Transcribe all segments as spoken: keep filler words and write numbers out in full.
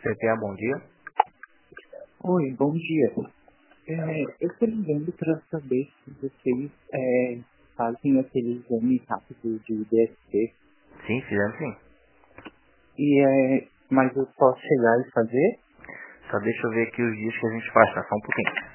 C T A, bom dia. Oi, bom dia. É, eu estou ligando para saber se vocês é, fazem aquele exame rápido de D S T. Sim, fizemos sim. E, é, mas eu posso chegar e fazer? Só deixa eu ver aqui os dias que a gente faz, tá? Só um pouquinho.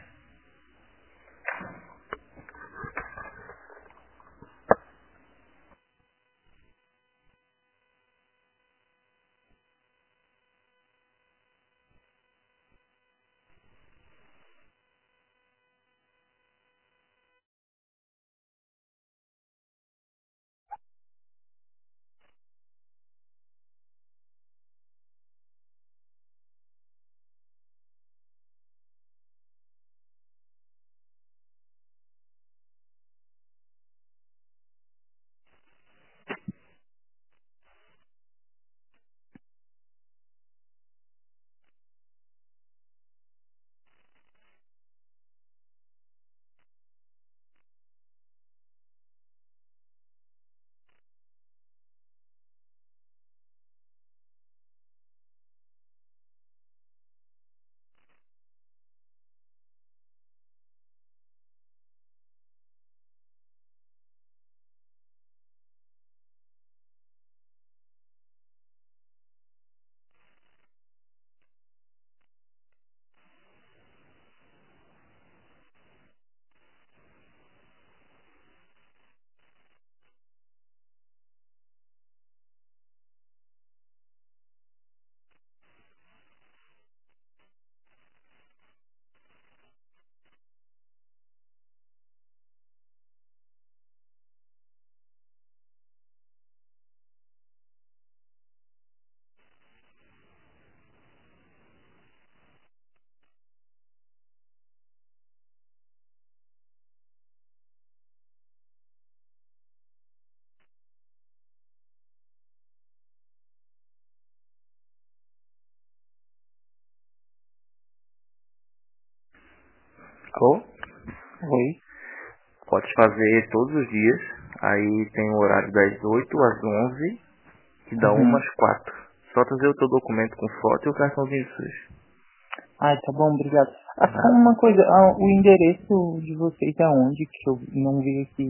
Alô? Oi. Pode fazer todos os dias. Aí tem o horário das oito às onze e da uma Uhum. às quatro. Só trazer o teu documento com foto e o cartãozinho de SUS. Ah, tá bom, obrigado. Ah, só Nada. uma coisa, ah, o endereço de vocês é onde? Que eu não vi aqui.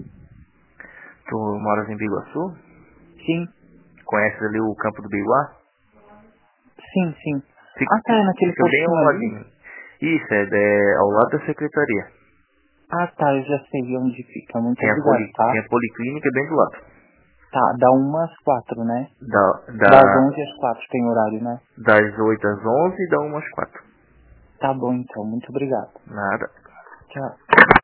Tu moras em Biguaçu? Sim, Conhece ali o campo do Biguá? sim, sim. Fica, Ah, tá, é naquele fica bem ao postinho ali? ladinho. Isso, é, é ao lado da secretaria. Ah, tá, eu já sei onde fica. Muito Tem a, obrigado, poli, tem tá? a policlínica bem do lado. Tá, dá umas quatro, né? Da, Das da, onze às quatro tem horário, né? das oito às onze e da uma às quatro. Tá bom, então. Muito obrigado. Nada. Tchau.